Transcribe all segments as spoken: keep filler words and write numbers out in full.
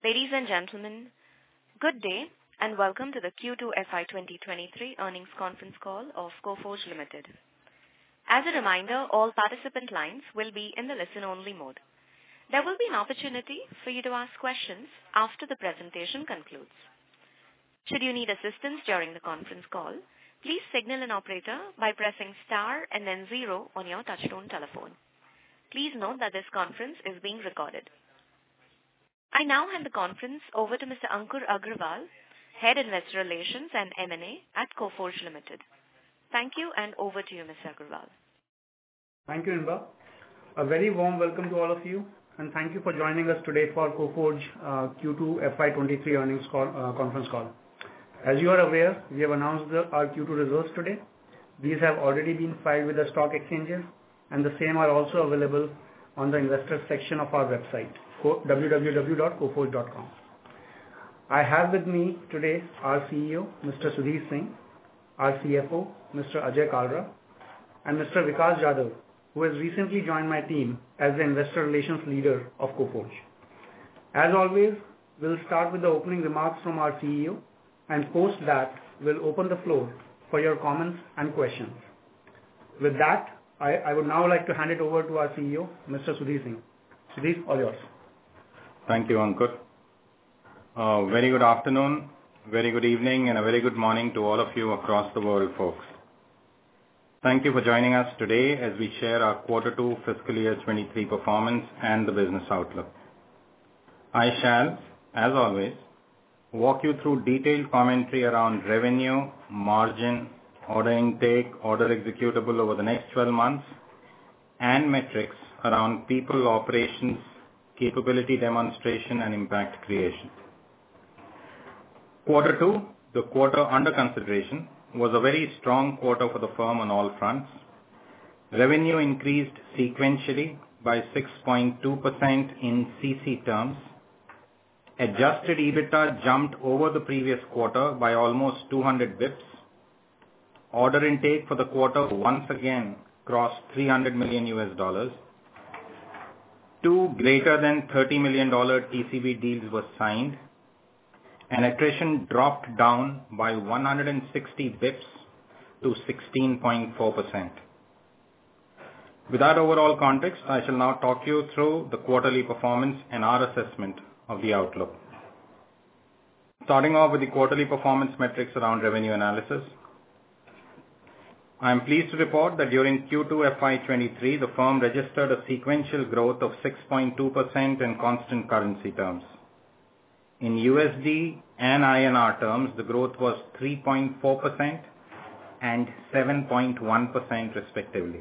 Ladies and gentlemen, good day and welcome to the Q two F Y twenty twenty-three earnings conference call of Coforge Limited. As a reminder, all participant lines will be in the listen-only mode. There will be an opportunity for you to ask questions after the presentation concludes. Should you need assistance during the conference call, please signal an operator by pressing star and then zero on your touchtone telephone. Please note that this conference is being recorded. I now hand the conference over to Mister Ankur Agrawal, Head Investor Relations and M and A at Coforge Limited. Thank you, and over to you, Mister Agrawal. Thank you, Inba. A very warm welcome to all of you, and thank you for joining us today for Coforge uh, Q two F Y twenty-three earnings call, uh, conference call. As you are aware, we have announced the, our Q two results today. These have already been filed with the stock exchanges, and the same are also available on the investors section of our website, w w w dot coforge dot com. I have with me today our C E O, Mister Sudhir Singh, our C F O, Mister Ajay Kalra, and Mister Vikas Jadhav, who has recently joined my team as the Investor Relations Leader of Coforge. As always, we'll start with the opening remarks from our C E O, and post that, we'll open the floor for your comments and questions. With that, I, I would now like to hand it over to our C E O, Mister Sudhir Singh. Sudhir, all yours. Thank you, Ankur. Uh, very good afternoon, very good evening, and a very good morning to all of you across the world, folks. Thank you for joining us today as we share our Quarter two Fiscal Year twenty-three performance and the business outlook. I shall, as always, walk you through detailed commentary around revenue, margin, order intake, order executable over the next twelve months, and metrics around people, operations, capability demonstration, and impact creation. Quarter two, the quarter under consideration, was a very strong quarter for the firm on all fronts. Revenue increased sequentially by six point two percent in C C terms. Adjusted EBITDA jumped over the previous quarter by almost two hundred bips. Order intake for the quarter once again crossed three hundred million U S dollars. Two greater than thirty million dollars T C V deals were signed, and attrition dropped down by one hundred sixty bips to sixteen point four percent. With that overall context, I shall now talk you through the quarterly performance and our assessment of the outlook. Starting off with the quarterly performance metrics around revenue analysis. I am pleased to report that during Q two F Y twenty-three, the firm registered a sequential growth of six point two percent in constant currency terms. In U S D and I N R terms, the growth was three point four percent and seven point one percent respectively.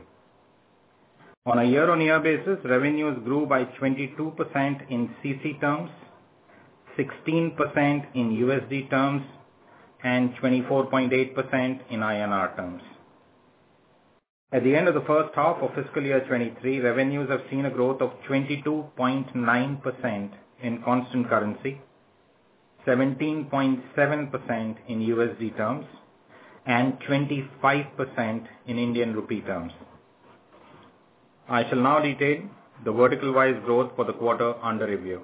On a year-on-year basis, revenues grew by twenty-two percent in C C terms, sixteen percent in U S D terms, and twenty-four point eight percent in I N R terms. At the end of the first half of fiscal year twenty-three, revenues have seen a growth of twenty-two point nine percent in constant currency, seventeen point seven percent in U S D terms, and twenty-five percent in Indian rupee terms. I shall now detail the vertical-wise growth for the quarter under review.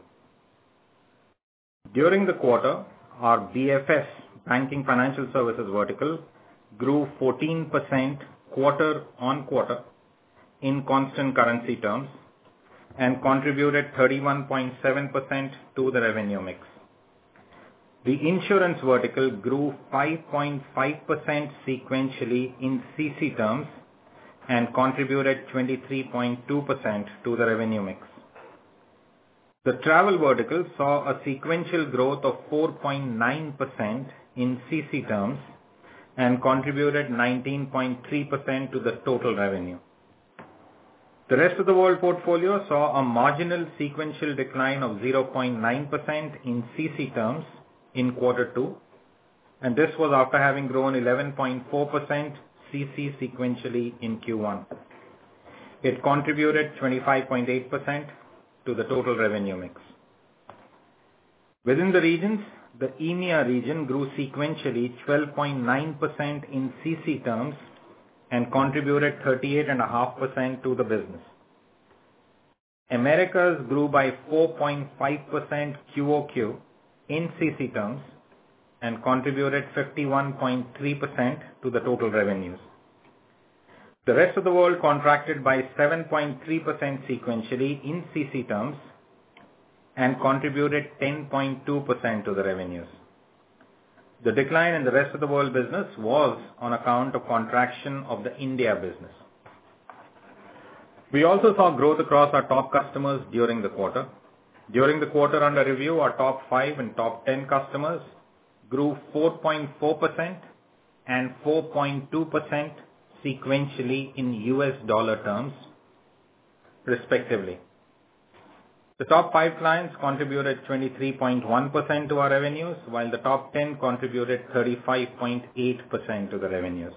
During the quarter, our B F S, Banking Financial Services vertical, grew fourteen percent quarter on quarter in constant currency terms and contributed thirty-one point seven percent to the revenue mix. The insurance vertical grew five point five percent sequentially in C C terms and contributed twenty-three point two percent to the revenue mix. The travel vertical saw a sequential growth of four point nine percent in C C terms and contributed nineteen point three percent to the total revenue. The rest of the world portfolio saw a marginal sequential decline of zero point nine percent in C C terms in quarter two, and this was after having grown eleven point four percent C C sequentially in Q one. It contributed twenty-five point eight percent to the total revenue mix. Within the regions, the E M E A region grew sequentially twelve point nine percent in C C terms and contributed thirty-eight point five percent to the business. Americas grew by four point five percent Q O Q in C C terms and contributed fifty-one point three percent to the total revenues. The rest of the world contracted by seven point three percent sequentially in C C terms and contributed ten point two percent to the revenues. The decline in the rest of the world business was on account of contraction of the India business. We also saw growth across our top customers during the quarter. During the quarter under review, our top five and top ten customers grew four point four percent and four point two percent sequentially in U S dollar terms, respectively. The top five clients contributed twenty-three point one percent to our revenues, while the top ten contributed thirty-five point eight percent to the revenues.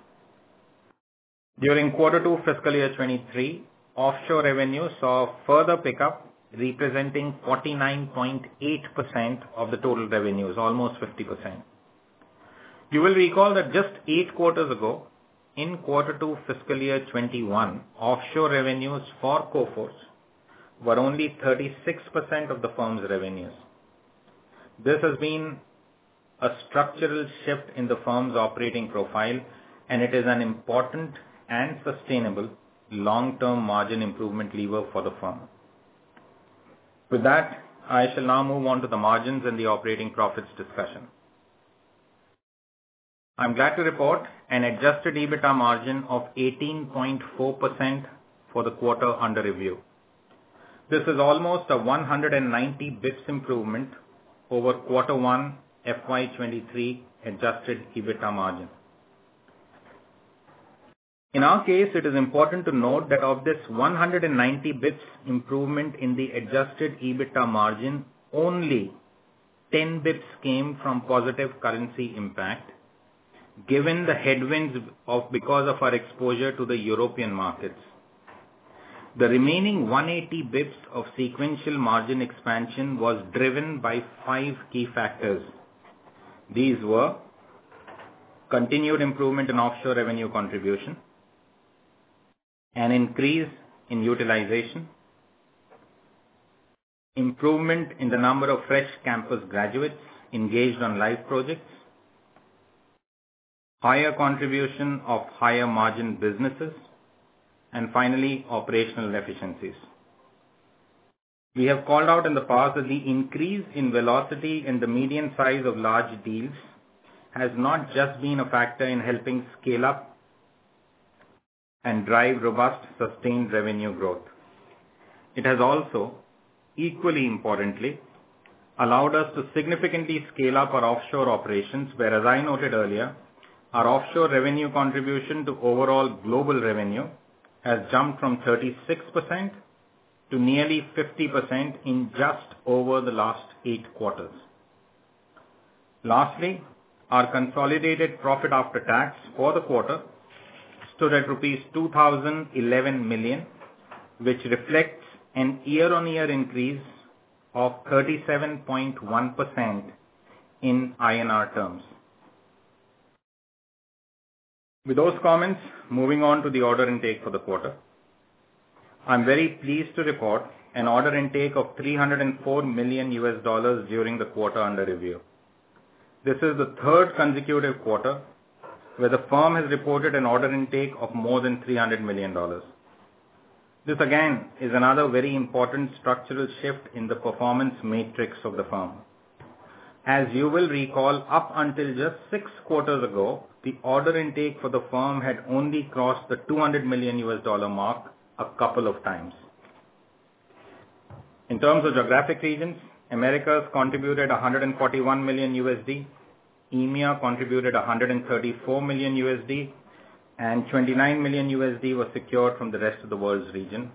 During quarter two fiscal year twenty-three, offshore revenue saw a further pickup, representing forty-nine point eight percent of the total revenues, almost fifty percent. You will recall that just eight quarters ago, in quarter two fiscal year twenty-one, offshore revenues for Coforge were only thirty-six percent of the firm's revenues. This has been a structural shift in the firm's operating profile, and it is an important and sustainable long-term margin improvement lever for the firm. With that, I shall now move on to the margins and the operating profits discussion. I'm glad to report an adjusted EBITDA margin of eighteen point four percent for the quarter under review. This is almost a one hundred ninety basis points improvement over quarter one F Y twenty-three adjusted EBITDA margin. In our case, it is important to note that of this one hundred ninety basis points improvement in the adjusted EBITDA margin, only ten basis points came from positive currency impact, given the headwinds of because of our exposure to the European markets. The remaining one hundred eighty basis points of sequential margin expansion was driven by five key factors. These were continued improvement in offshore revenue contribution, an increase in utilization, improvement in the number of fresh campus graduates engaged on live projects, higher contribution of higher margin businesses, and finally, operational efficiencies. We have called out in the past that the increase in velocity in the median size of large deals has not just been a factor in helping scale up and drive robust, sustained revenue growth. It has also, equally importantly, allowed us to significantly scale up our offshore operations, where, as I noted earlier, our offshore revenue contribution to overall global revenue has jumped from thirty-six percent to nearly fifty percent in just over the last eight quarters. Lastly, our consolidated profit after tax for the quarter stood at rupees two thousand eleven million, which reflects an year-on-year increase of thirty-seven point one percent in I N R terms. With those comments, moving on to the order intake for the quarter. I'm very pleased to report an order intake of three hundred four million U S dollars during the quarter under review. This is the third consecutive quarter where the firm has reported an order intake of more than three hundred million dollars. This again is another very important structural shift in the performance matrix of the firm. As you will recall, up until just six quarters ago, the order intake for the firm had only crossed the two hundred million U S dollar mark a couple of times. In terms of geographic regions, Americas contributed one hundred forty-one million U S D, E M E A contributed one hundred thirty-four million U S D, and twenty-nine million U S D was secured from the rest of the world's region.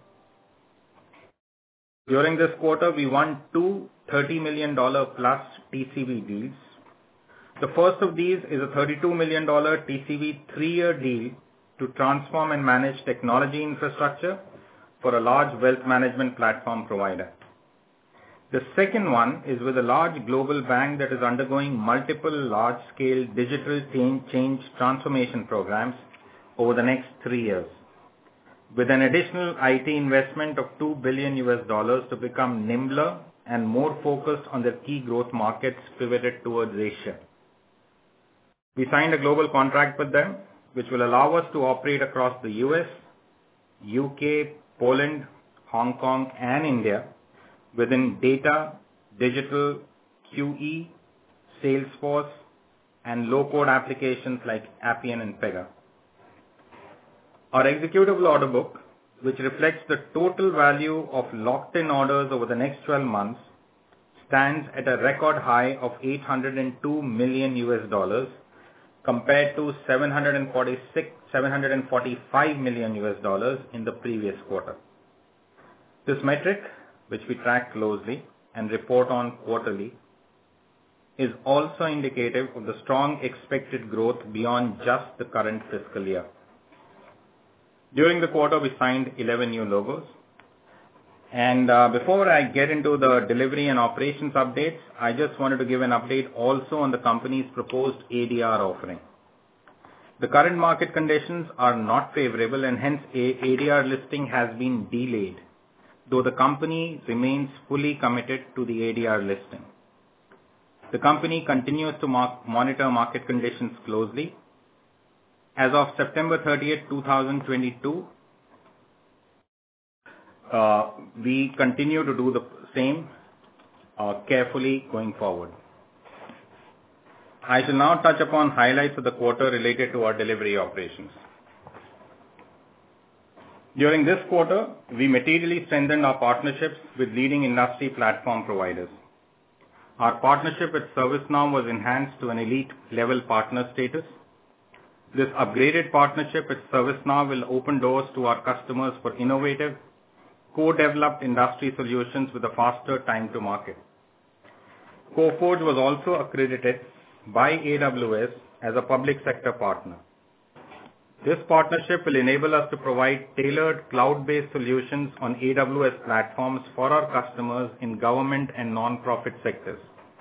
During this quarter, we won two thirty million dollars plus T C V deals. The first of these is a thirty-two million dollars T C V three-year deal to transform and manage technology infrastructure for a large wealth management platform provider. The second one is with a large global bank that is undergoing multiple large-scale digital change, change transformation programs over the next three years. with an additional I T investment of two billion U S dollars to become nimbler and more focused on their key growth markets pivoted towards Asia. We signed a global contract with them, which will allow us to operate across the U S, U K, Poland, Hong Kong, and India within data, digital, Q E, Salesforce, and low-code applications like Appian and Pega. Our executable order book, which reflects the total value of locked-in orders over the next twelve months, stands at a record high of eight hundred two million U S dollars compared to seven hundred forty-six, seven hundred forty-five million U S dollars in the previous quarter. This metric, which we track closely and report on quarterly, is also indicative of the strong expected growth beyond just the current fiscal year. During the quarter, we signed eleven new logos. And uh, before I get into the delivery and operations updates, I just wanted to give an update also on the company's proposed A D R offering. The current market conditions are not favorable and hence a ADR listing has been delayed, though the company remains fully committed to the A D R listing. The company continues to mark, monitor market conditions closely. As of September thirtieth, twenty twenty-two, uh, we continue to do the same uh, carefully going forward. I shall now touch upon highlights of the quarter related to our delivery operations. During this quarter, we materially strengthened our partnerships with leading industry platform providers. Our partnership with ServiceNow was enhanced to an elite level partner status. This upgraded partnership with ServiceNow will open doors to our customers for innovative, co-developed industry solutions with a faster time to market. Coforge was also accredited by A W S as a public sector partner. This partnership will enable us to provide tailored cloud-based solutions on A W S platforms for our customers in government and non-profit sectors.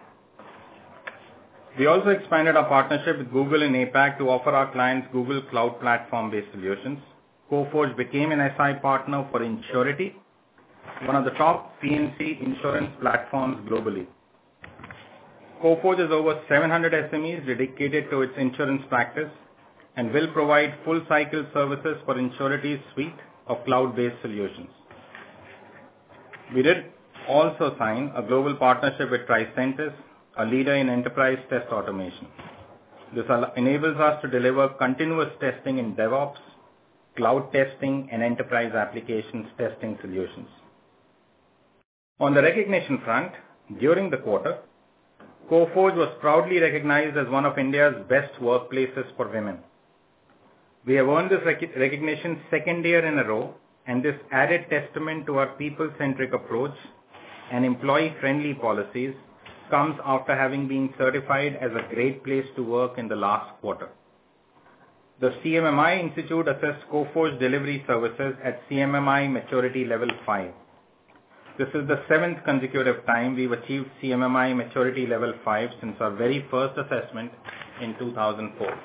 We also expanded our partnership with Google in APAC to offer our clients Google Cloud Platform-based solutions. Coforge became an S I partner for Insurity, one of the top P and C insurance platforms globally. Coforge has over seven hundred S M Es dedicated to its insurance practice and will provide full-cycle services for Insurity's suite of cloud-based solutions. We did also sign a global partnership with Tricentis, a leader in enterprise test automation. This enables us to deliver continuous testing in DevOps, cloud testing, and enterprise applications testing solutions. On the recognition front, during the quarter, Coforge was proudly recognized as one of India's best workplaces for women. We have earned this rec- recognition second year in a row, and this added testament to our people-centric approach and employee-friendly policies comes after having been certified as a great place to work in the last quarter. The C M M I Institute assessed Coforge delivery services at C M M I Maturity Level five. This is the seventh consecutive time we've achieved C M M I Maturity Level five since our very first assessment in two thousand four.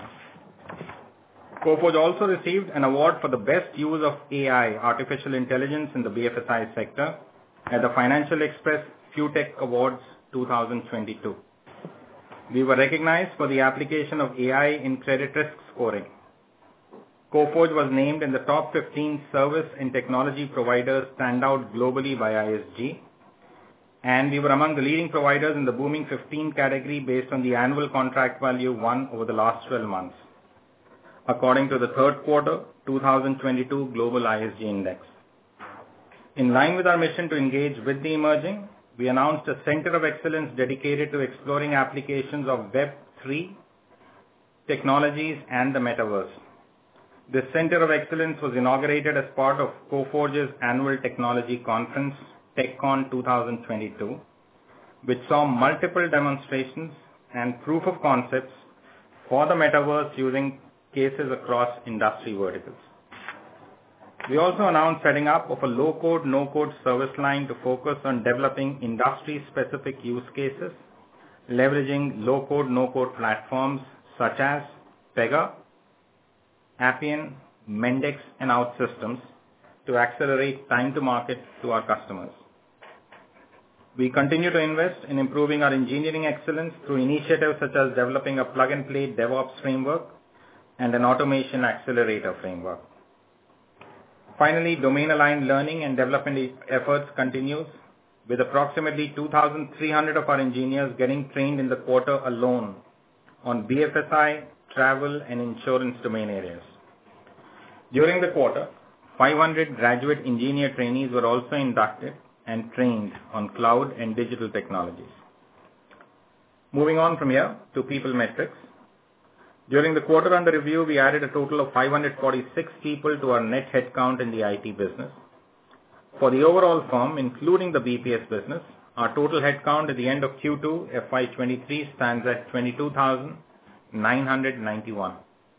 Coforge also received an award for the best use of A I, artificial intelligence, in the B F S I sector at the Financial Express FuTech Awards twenty twenty-two. We were recognized for the application of A I in credit risk scoring. Coforge was named in the top fifteen service and technology providers standout globally by I S G, and we were among the leading providers in the booming fifteen category based on the annual contract value won over the last twelve months, according to the third quarter twenty twenty-two Global I S G Index. In line with our mission to engage with the emerging, we announced a Center of Excellence dedicated to exploring applications of Web three, technologies, and the metaverse. This Center of Excellence was inaugurated as part of Coforge's annual technology conference, TechCon twenty twenty-two, which saw multiple demonstrations and proof of concepts for the metaverse using cases across industry verticals. We also announced setting up of a low-code, no-code service line to focus on developing industry-specific use cases, leveraging low-code, no-code platforms such as Pega, Appian, Mendix and OutSystems to accelerate time to market to our customers. We continue to invest in improving our engineering excellence through initiatives such as developing a plug-and-play DevOps framework and an automation accelerator framework. Finally, domain-aligned learning and development efforts continues, with approximately two thousand three hundred of our engineers getting trained in the quarter alone on B F S I, travel, and insurance domain areas. During the quarter, five hundred graduate engineer trainees were also inducted and trained on cloud and digital technologies. Moving on from here to people metrics. During the quarter under review, we added a total of five hundred forty-six people to our net headcount in the I T business. For the overall firm, including the B P S business, our total headcount at the end of Q two F Y twenty-three stands at twenty-two thousand nine hundred ninety-one.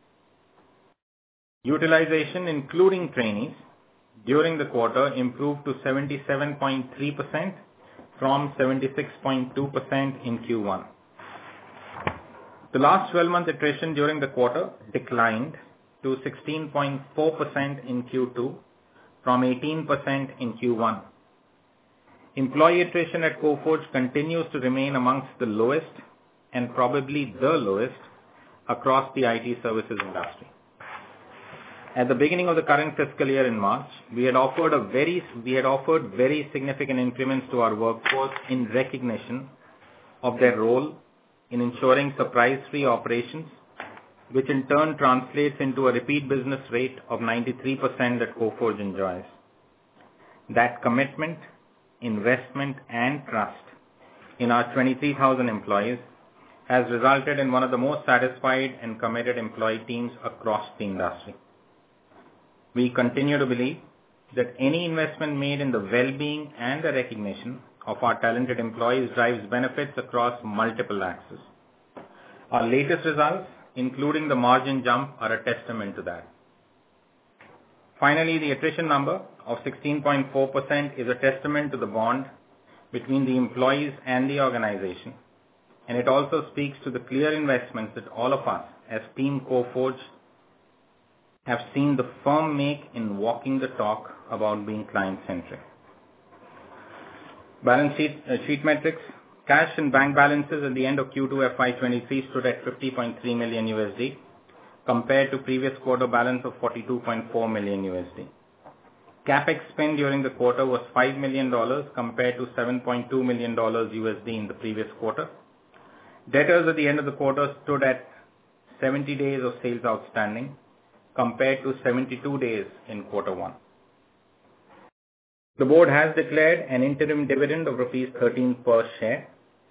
Utilization, including trainees, during the quarter improved to seventy-seven point three percent from seventy-six point two percent in Q one. The last twelve-month attrition during the quarter declined to sixteen point four percent in Q two from eighteen percent in Q one. Employee attrition at Coforge continues to remain amongst the lowest and probably the lowest across the I T services industry. At the beginning of the current fiscal year in March, we had offered a very we had offered very significant increments to our workforce in recognition of their role in ensuring surprise-free operations, which in turn translates into a repeat business rate of ninety-three percent that Coforge enjoys. That commitment, investment, and trust in our twenty-three thousand employees has resulted in one of the most satisfied and committed employee teams across the industry. We continue to believe that any investment made in the well-being and the recognition of our talented employees drives benefits across multiple axes. Our latest results, including the margin jump, are a testament to that. Finally, the attrition number of sixteen point four percent is a testament to the bond between the employees and the organization, and it also speaks to the clear investments that all of us as Team Coforge have seen the firm make in walking the talk about being client-centric. Balance sheet, uh, sheet metrics. Cash and bank balances at the end of Q two F Y twenty-three stood at fifty point three million U S D compared to previous quarter balance of forty-two point four million U S D. CapEx spend during the quarter was five million dollars compared to seven point two million dollars U S D in the previous quarter. Debtors at the end of the quarter stood at seventy days of sales outstanding compared to seventy-two days in quarter one. The board has declared an interim dividend of rupees thirteen per share.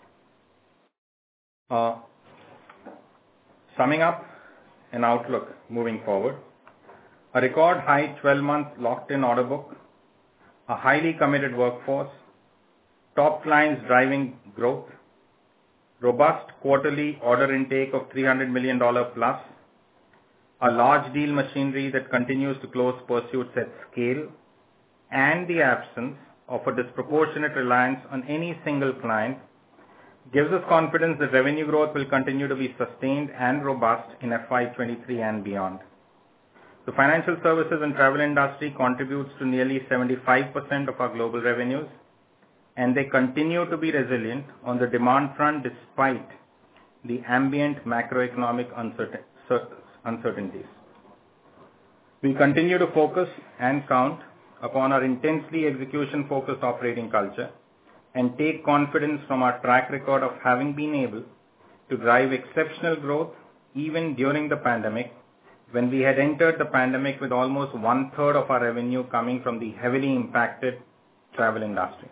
Uh, summing up an outlook moving forward, a record high twelve-month locked-in order book, a highly committed workforce, top clients driving growth, robust quarterly order intake of three hundred million dollars plus, a large deal machinery that continues to close pursuits at scale, and the absence of a disproportionate reliance on any single client gives us confidence that revenue growth will continue to be sustained and robust in F Y twenty-three and beyond. The financial services and travel industry contributes to nearly seventy-five percent of our global revenues, and they continue to be resilient on the demand front despite the ambient macroeconomic uncertain, uncertainties. We continue to focus and count upon our intensely execution-focused operating culture and take confidence from our track record of having been able to drive exceptional growth even during the pandemic, when we had entered the pandemic with almost one-third of our revenue coming from the heavily impacted travel industry.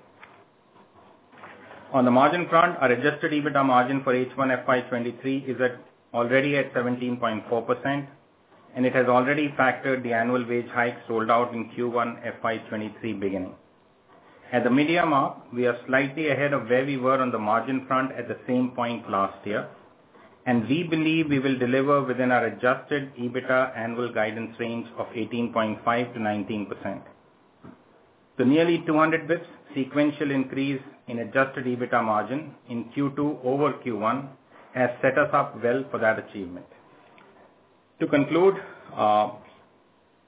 On the margin front, our adjusted EBITDA margin for H one F Y twenty-three is at already at seventeen point four percent, and it has already factored the annual wage hikes rolled out in Q one F Y twenty-three beginning. At the mid-year mark, we are slightly ahead of where we were on the margin front at the same point last year, and we believe we will deliver within our adjusted EBITDA annual guidance range of eighteen point five to nineteen percent. The nearly two hundred basis points sequential increase in adjusted EBITDA margin in Q two over Q one has set us up well for that achievement. To conclude, uh,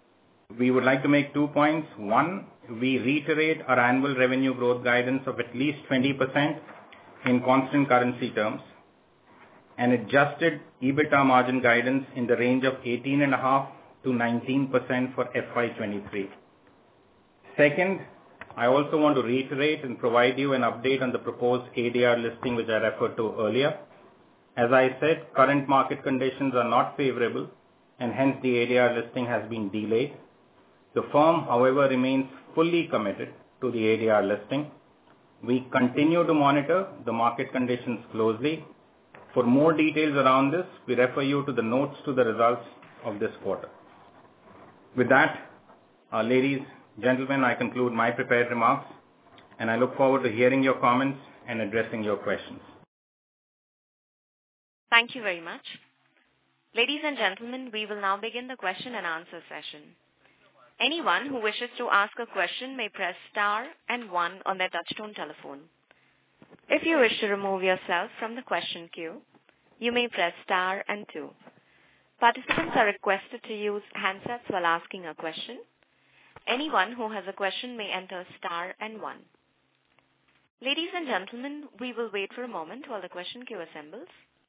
we would like to make two points. One, we reiterate our annual revenue growth guidance of at least twenty percent in constant currency terms, and adjusted EBITDA margin guidance in the range of eighteen point five to nineteen percent for F Y twenty-three. Second, I also want to reiterate and provide you an update on the proposed A D R listing, which I referred to earlier. As I said, current market conditions are not favorable, and hence the A D R listing has been delayed. The firm, however, remains fully committed to the A D R listing. We continue to monitor the market conditions closely. For more details around this, we refer you to the notes to the results of this quarter. With that, uh, ladies, gentlemen, I conclude my prepared remarks, and I look forward to hearing your comments and addressing your questions. Thank you very much. Ladies and gentlemen, we will now begin the question and answer session. Anyone who wishes to ask a question may press star and one on their touchtone telephone. If you wish to remove yourself from the question queue, you may press star and two. Participants are requested to use handsets while asking a question. Anyone who has a question may enter star and one. Ladies and gentlemen, we will wait for a moment while the question queue assembles.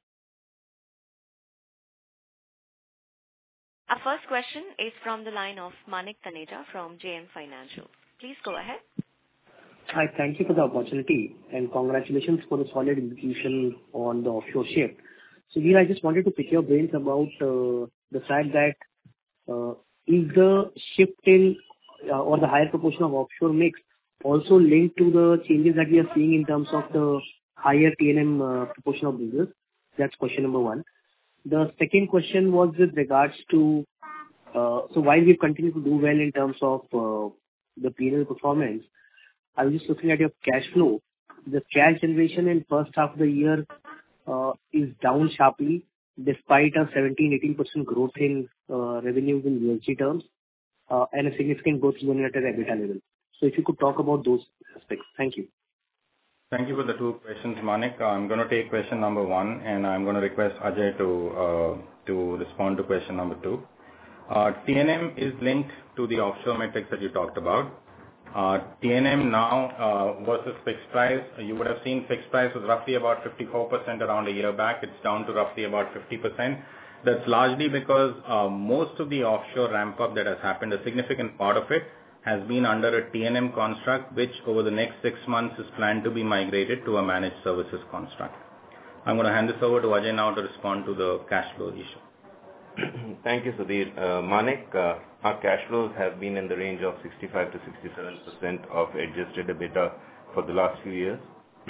Our first question is from the line of Manik Taneja from J M Financial. Please go ahead. Hi, thank you for the opportunity and congratulations for the solid execution on the offshore shift. So here I just wanted to pick your brains about uh, the fact that uh, is the shift in uh, or the higher proportion of offshore mix also linked to the changes that we are seeing in terms of the higher T and M uh, proportion of business? That's question number one. The second question was with regards to, uh, so while we continue to do well in terms of uh, the P and L performance, I was just looking at your cash flow. The cash generation in first half of the year uh, is down sharply despite a seventeen to eighteen percent growth in uh, revenues in U S D terms uh, and a significant growth even at an EBITDA level. So if you could talk about those aspects. Thank you. Thank you for the two questions, Manik. I'm going to take question number one, and I'm going to request Ajay to uh, to respond to question number two. Uh, T and M is linked to the offshore metrics that you talked about. Uh, T and M now uh, versus fixed price, you would have seen fixed price was roughly about fifty-four percent around a year back. It's down to roughly about fifty percent. That's largely because uh, most of the offshore ramp-up that has happened, a significant part of it, has been under a T and M construct, which over the next six months is planned to be migrated to a managed services construct. I'm going to hand this over to Ajay now to respond to the cash flow issue. Thank you, Sudhir. Uh, Manik, uh, our cash flows have been in the range of sixty-five to sixty-seven percent of adjusted EBITDA for the last few years.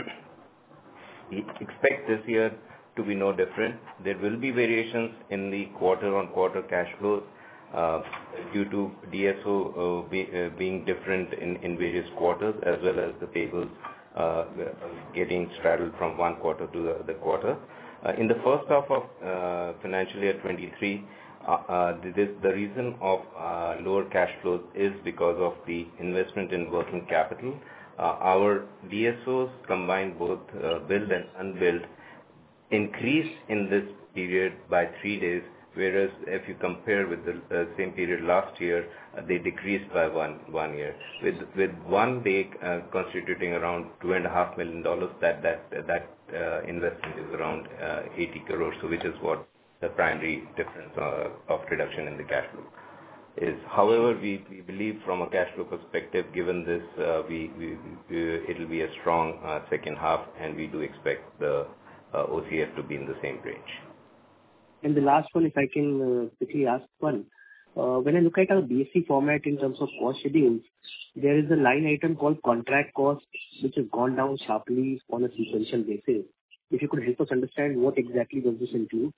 We expect this year to be no different. There will be variations in the quarter-on-quarter cash flows uh, due to D S O uh, be, uh, being different in, in various quarters, as well as the payables uh, getting straddled from one quarter to the other quarter. Uh, in the first half of uh, financial year twenty-three, uh, uh, this, the reason of uh, lower cash flows is because of the investment in working capital. Uh, our D S Os, combined both uh, billed and unbilled, increased in this period by three days, whereas if you compare with the uh, same period last year, uh, they decreased by one one year. With with one day uh, constituting around two and a half million dollars, that that that uh, investment is around uh, eighty crores. So which is what the primary difference uh, of reduction in the cash flow is. However, we, we believe from a cash flow perspective, given this, uh, we, we, we it'll be a strong uh, second half, and we do expect the uh, O C F to be in the same range. And the last one, if I can uh, quickly ask one, uh, when I look at our B S C format in terms of cost schedules, there is a line item called contract cost, which has gone down sharply on a sequential basis. If you could help us understand what exactly does this include?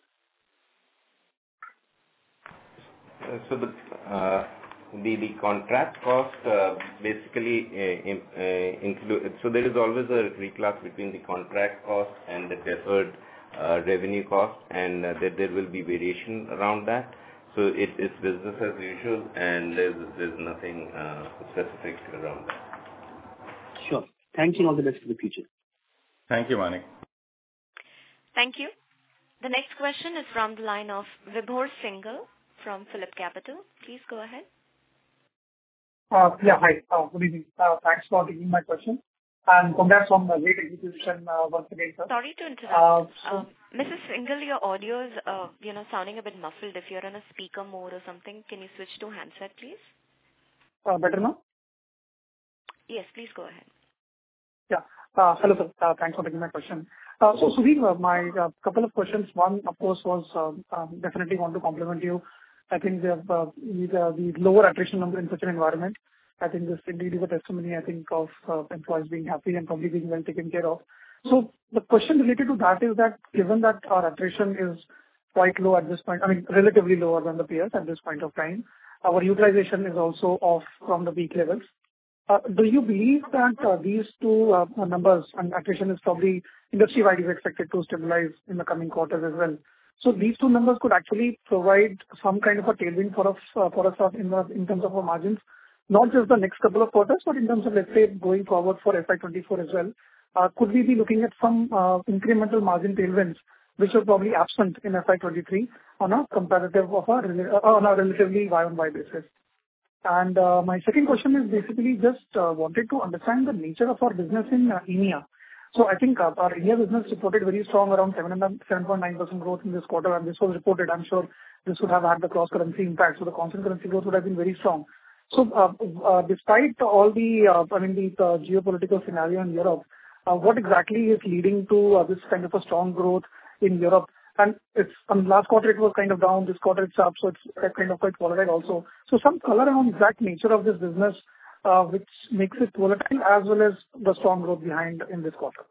Uh, so the uh, the the contract cost uh, basically uh, in, uh, include. So there is always a reclass between the contract cost and the deferred uh, revenue cost, and uh, there there will be variation around that. So it is business as usual, and there's there's nothing uh, specific around that. Sure. Thank you. All the best for the future. Thank you, Manik. Thank you. The next question is from the line of Vibhor Singhal from Phillip Capital. Please go ahead. Uh, Yeah, hi. Uh, Good evening. Uh, Thanks for taking my question, and congrats on the great execution uh, once again, sir. Sorry to interrupt. Uh, so- Um, Missus Singhal, your audio is, uh, you know, sounding a bit muffled. If you're on a speaker mode or something, can you switch to handset, please? uh, Better now? Yes, please go ahead. Yeah. Uh, Hello, sir. Uh, Thanks for taking my question. Uh, So, Sudhir, uh, my uh, couple of questions. One, of course, was um, um, definitely want to compliment you. I think the uh, the the lower attrition number in such an environment, I think this indeed is a testimony, I think, of uh, employees being happy and probably being well taken care of. So the question related to that is that given that our attrition is quite low at this point, I mean, relatively lower than the peers at this point of time, our utilization is also off from the peak levels. Uh, Do you believe that uh, these two uh, numbers, and attrition is probably industry-wide is expected to stabilize in the coming quarters as well? So these two numbers could actually provide some kind of a tailwind for us, uh, for us uh, in the, in terms of our margins, not just the next couple of quarters, but in terms of, let's say, going forward for F Y twenty-four as well. Uh, Could we be looking at some uh, incremental margin tailwinds, which are probably absent in F Y twenty-three on a comparative of a rela- uh, on a relatively Y-on-Y basis? And uh, my second question is basically just uh, wanted to understand the nature of our business in uh, E M E A. So I think uh, our India business reported very strong, around seven point nine percent growth in this quarter, and this was reported. I'm sure this would have had the cross-currency impact, so the constant currency growth would have been very strong. So, uh, uh, despite all the, uh, I mean, the uh, geopolitical scenario in Europe, uh, what exactly is leading to uh, this kind of a strong growth in Europe? And it's, um, last quarter it was kind of down, this quarter it's up, so it's uh, kind of quite volatile also. So some color on exact nature of this business, uh, which makes it volatile as well as the strong growth behind in this quarter.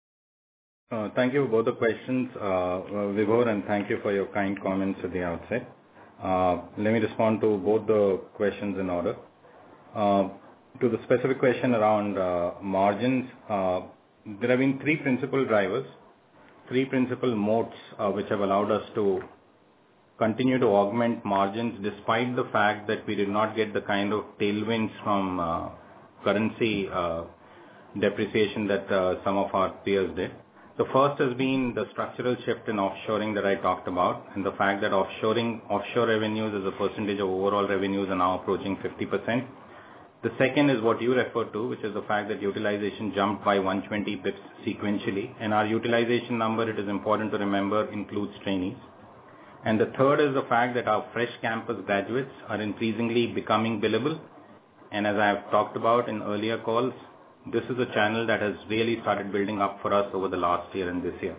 Uh, Thank you for both the questions, uh, uh, Vibhor, and thank you for your kind comments at the outset. Uh, Let me respond to both the questions in order. Uh, To the specific question around uh, margins, uh, there have been three principal drivers, three principal moats, uh, which have allowed us to continue to augment margins despite the fact that we did not get the kind of tailwinds from uh, currency uh, depreciation that uh, some of our peers did. The first has been the structural shift in offshoring that I talked about, and the fact that offshoring, offshore revenues as a percentage of overall revenues are now approaching fifty percent. The second is what you referred to, which is the fact that utilization jumped by one hundred twenty pips sequentially, and our utilization number, it is important to remember, includes trainees. And the third is the fact that our fresh campus graduates are increasingly becoming billable. And as I have talked about in earlier calls, this is a channel that has really started building up for us over the last year and this year.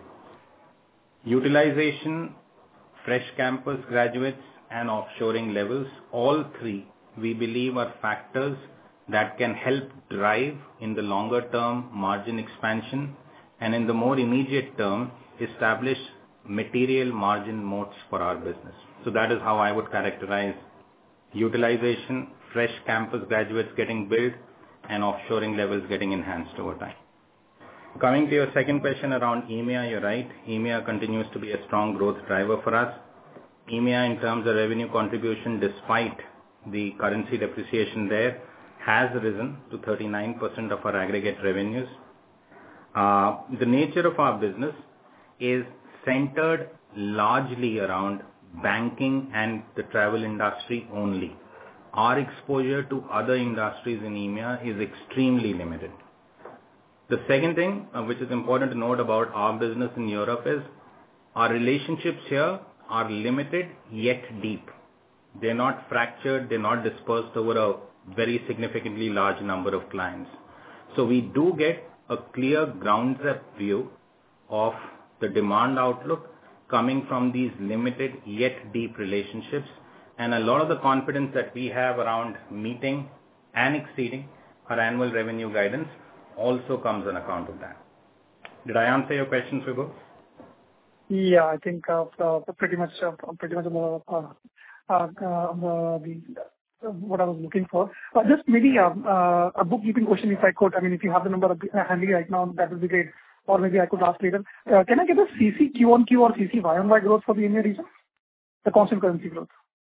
Utilization, fresh campus graduates, and offshoring levels, all three, we believe, are factors that can help drive in the longer term margin expansion, and in the more immediate term establish material margin moats for our business. So that is how I would characterize utilization, fresh campus graduates getting built, and offshoring levels getting enhanced over time. Coming to your second question around E M E A, you're right. E M E A continues to be a strong growth driver for us. E M E A, in terms of revenue contribution, despite the currency depreciation there, has risen to thirty-nine percent of our aggregate revenues. Uh, the nature of our business is centered largely around banking and the travel industry only. Our exposure to other industries in E M E A is extremely limited. The second thing uh, which is important to note about our business in Europe is our relationships here are limited yet deep. They're not fractured, they're not dispersed over a very significantly large number of clients. So we do get a clear ground up view of the demand outlook coming from these limited yet deep relationships, and a lot of the confidence that we have around meeting and exceeding our annual revenue guidance also comes on account of that. Did I answer your questions, Vibhor? Yeah, I think uh, uh, pretty much uh, pretty much uh, uh, uh, uh, the, uh, what I was looking for. Uh, just maybe uh, uh, a bookkeeping question, if I could. I mean, if you have the number handy right now, that would be great. Or maybe I could ask later. Uh, can I get a C C Q on Q or C C Y on Y growth for the E M E A region? The constant currency growth.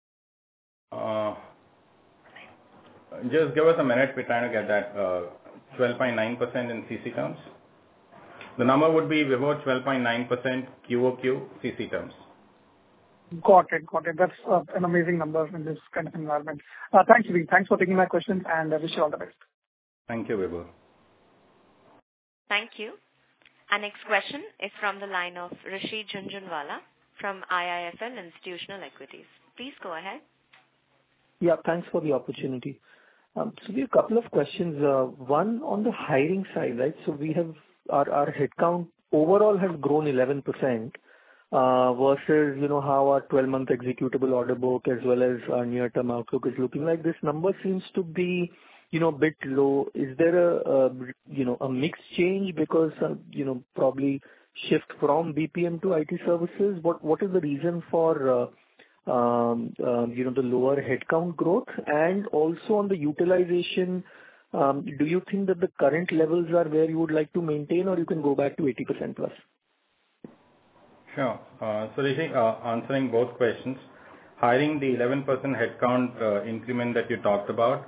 Uh, just give us a minute. We're trying to get that uh, twelve point nine percent in C C terms. The number would be about twelve point nine percent Q O Q C C terms. Got it. Got it. That's uh, an amazing number in this kind of environment. Uh, Thanks, Sudhir. Thanks for taking my questions, and I wish you all the best. Thank you, Vibhor. Thank you. Our next question is from the line of Rishi Jhunjhunwala from I I F L Institutional Equities. Please go ahead. Yeah, thanks for the opportunity. Um, So we have a couple of questions. Uh, One on the hiring side, right? So we have our our headcount overall has grown eleven percent, uh, versus, you know, how our twelve-month executable order book as well as our near-term outlook is looking like. This number seems to be, you know, a bit low. Is there a, a, you know, a mix change because, uh, you know, probably shift from B P M to I T services? What What is the reason for, uh um, um, you know, the lower headcount growth? And also on the utilization, um, do you think that the current levels are where you would like to maintain, or you can go back to eighty percent plus? Sure. Uh, So Rishi, uh, answering both questions, hiring the eleven percent headcount uh, increment that you talked about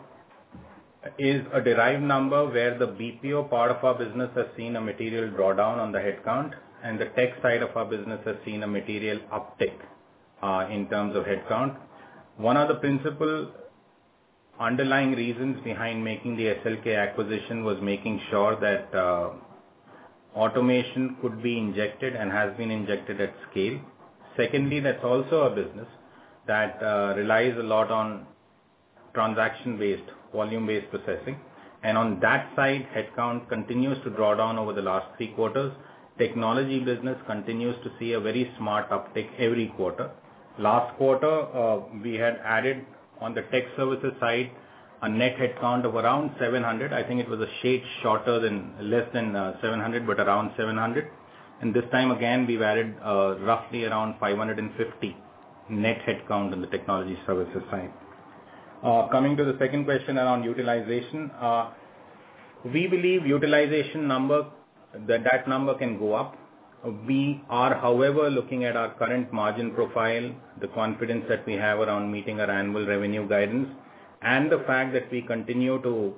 is a derived number where the B P O part of our business has seen a material drawdown on the headcount, and the tech side of our business has seen a material uptick uh, in terms of headcount. One of the principal underlying reasons behind making the S L K acquisition was making sure that uh, automation could be injected and has been injected at scale. Secondly, that's also a business that uh, relies a lot on transaction-based, volume-based processing. And on that side, headcount continues to draw down over the last three quarters. Technology business continues to see a very smart uptick every quarter. Last quarter, uh, we had added on the tech services side a net headcount of around seven hundred. I think it was a shade shorter than, less than uh, seven hundred, but around seven hundred. And this time again, we've added uh, roughly around five hundred fifty net headcount on the technology services side. Uh, coming to the second question around utilization, uh, we believe utilization number, that that number can go up. We are, however, looking at our current margin profile, the confidence that we have around meeting our annual revenue guidance, and the fact that we continue to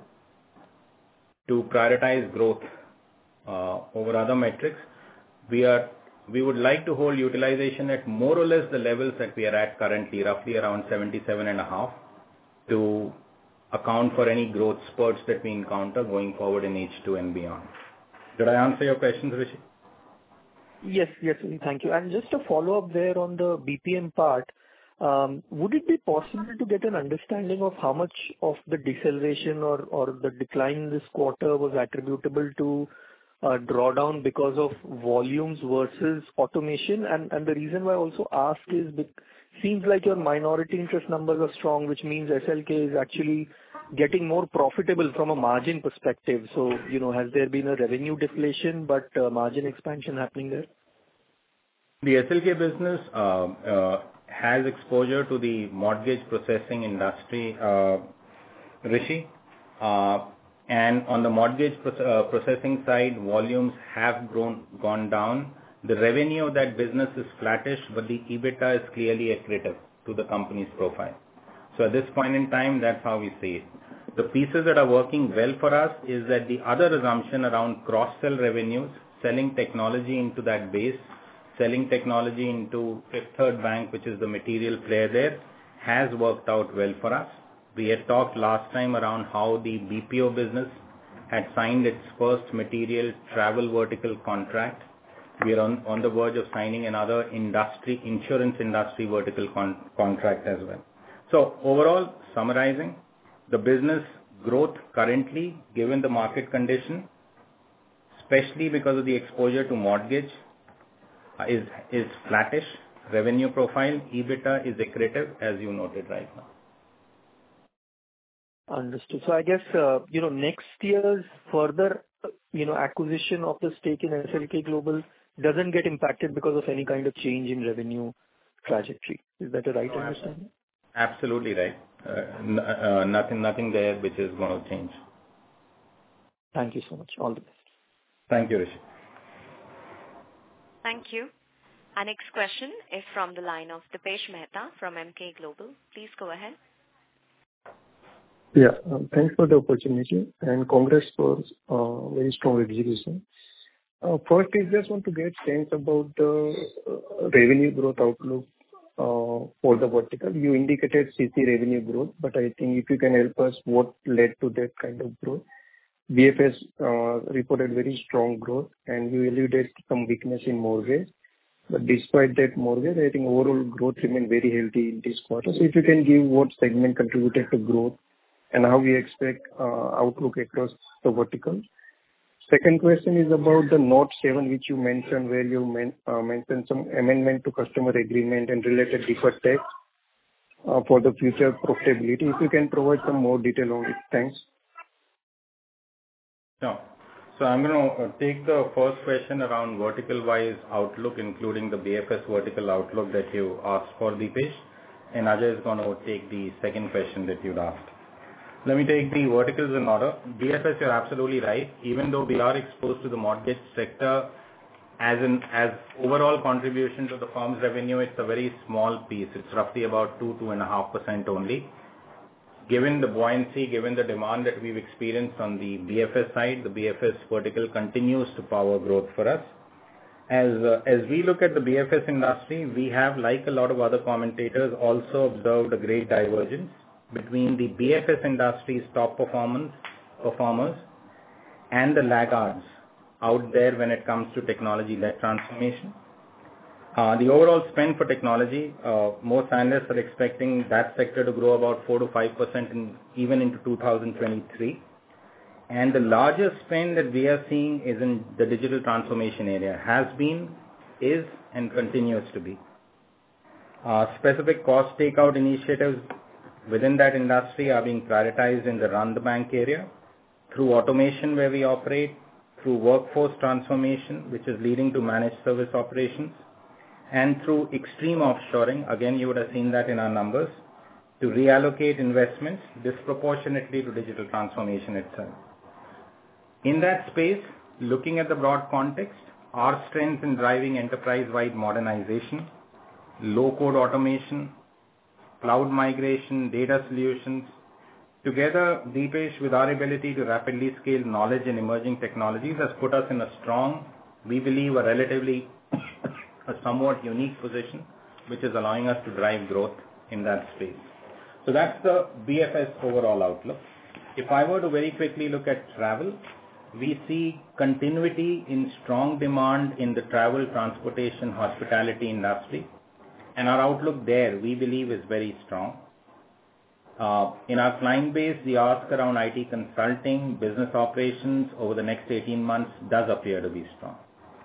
to prioritize growth uh, over other metrics. We are we would like to hold utilization at more or less the levels that we are at currently, roughly around seventy-seven and a half, to account for any growth spurts that we encounter going forward in H two and beyond. Did I answer your questions, Rishi? Yes, yes, thank you. And just a follow-up there on the B P M part, um, would it be possible to get an understanding of how much of the deceleration or, or the decline this quarter was attributable to uh, drawdown because of volumes versus automation? And, and the reason why I also ask is, it seems like your minority interest numbers are strong, which means S L K is actually getting more profitable from a margin perspective. So, you know, has there been a revenue deflation but uh, margin expansion happening there? The S L K business uh, uh, has exposure to the mortgage processing industry, uh, Rishi. Uh, and on the mortgage pro- uh, processing side, volumes have grown, gone down. The revenue of that business is flattish, but the EBITDA is clearly accretive to the company's profile. So at this point in time, that's how we see it. The pieces that are working well for us is that the other assumption around cross-sell revenues, selling technology into that base, selling technology into Fifth Third Bank, which is the material player there, has worked out well for us. We had talked last time around how the B P O business had signed its first material travel vertical contract. We are on, on the verge of signing another industry, insurance industry vertical con- contract as well. So overall, summarizing, the business growth currently, given the market condition, especially because of the exposure to mortgage, uh, is is flattish. Revenue profile, EBITDA is accretive, as you noted right now. Understood. So I guess, uh, you know, next year's further, uh, you know, acquisition of the stake in S L K Global doesn't get impacted because of any kind of change in revenue trajectory. Is that a right No, understanding? Absolutely right. Uh, n- uh, nothing, nothing there which is going to change. Thank you so much. All the best. Thank you, Rishi. Thank you. Our next question is from the line of Dipesh Mehta from Emkay Global. Please go ahead. Yeah, uh, thanks for the opportunity and congrats for uh, very strong execution. Uh, First, I just want to get sense about the uh, revenue growth outlook uh, uh, for the vertical. You indicated C C revenue growth, but I think if you can help us, what led to that kind of growth? B F S uh, reported very strong growth, and you alluded to some weakness in mortgage. But despite that mortgage, I think overall growth remained very healthy in this quarter. So if you can give what segment contributed to growth and how we expect uh, outlook across the vertical. Second question is about the Note seven, which you mentioned, where you men- uh, mentioned some amendment to customer agreement and related deferred tax uh, for the future profitability. If you can provide some more detail on it. Thanks. No. So I'm going to take the first question around vertical-wise outlook, including the B F S vertical outlook that you asked for, Deepesh, and Ajay is going to take the second question that you'd asked. Let me take the verticals in order. B F S, you're absolutely right. Even though we are exposed to the mortgage sector, as in as overall contribution to the firm's revenue, it's a very small piece. It's roughly about two, two and a half percent only. Given the buoyancy, given the demand that we've experienced on the B F S side, the B F S vertical continues to power growth for us. As uh, as we look at the B F S industry, we have, like a lot of other commentators, also observed a great divergence between the B F S industry's top performance performers and the laggards out there when it comes to technology-led transformation. Uh, the overall spend for technology, uh, most analysts are expecting that sector to grow about four to five percent in, even into two thousand twenty-three. And the largest spend that we are seeing is in the digital transformation area, has been, is, and continues to be. Uh, specific cost takeout initiatives within that industry are being prioritized in the run the bank area, through automation where we operate, through workforce transformation, which is leading to managed service operations, and through extreme offshoring, again you would have seen that in our numbers, to reallocate investments disproportionately to digital transformation itself. In that space, looking at the broad context, our strength in driving enterprise-wide modernization, low-code automation, cloud migration, data solutions, together, Deepesh, with our ability to rapidly scale knowledge and emerging technologies, has put us in a strong, we believe, a relatively a somewhat unique position, which is allowing us to drive growth in that space. So that's the B F S overall outlook. If I were to very quickly look at travel, we see continuity in strong demand in the travel, transportation, hospitality industry. And our outlook there, we believe, is very strong. Uh, in our client base, the ask around I T consulting, business operations over the next eighteen months does appear to be strong.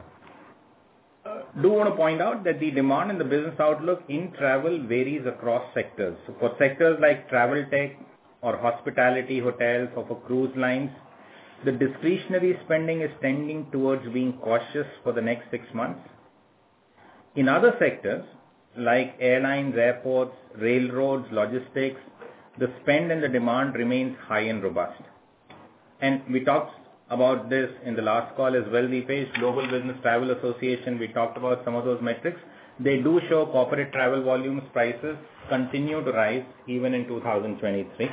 Uh, do want to point out that the demand in the business outlook in travel varies across sectors. So for sectors like travel tech or hospitality, hotels, or for cruise lines, the discretionary spending is tending towards being cautious for the next six months. In other sectors, like airlines, airports, railroads, logistics, the spend and the demand remains high and robust. And we talked about this in the last call as well, Deepesh, Global Business Travel Association, we talked about some of those metrics. They do show corporate travel volumes prices continue to rise even in two thousand twenty-three.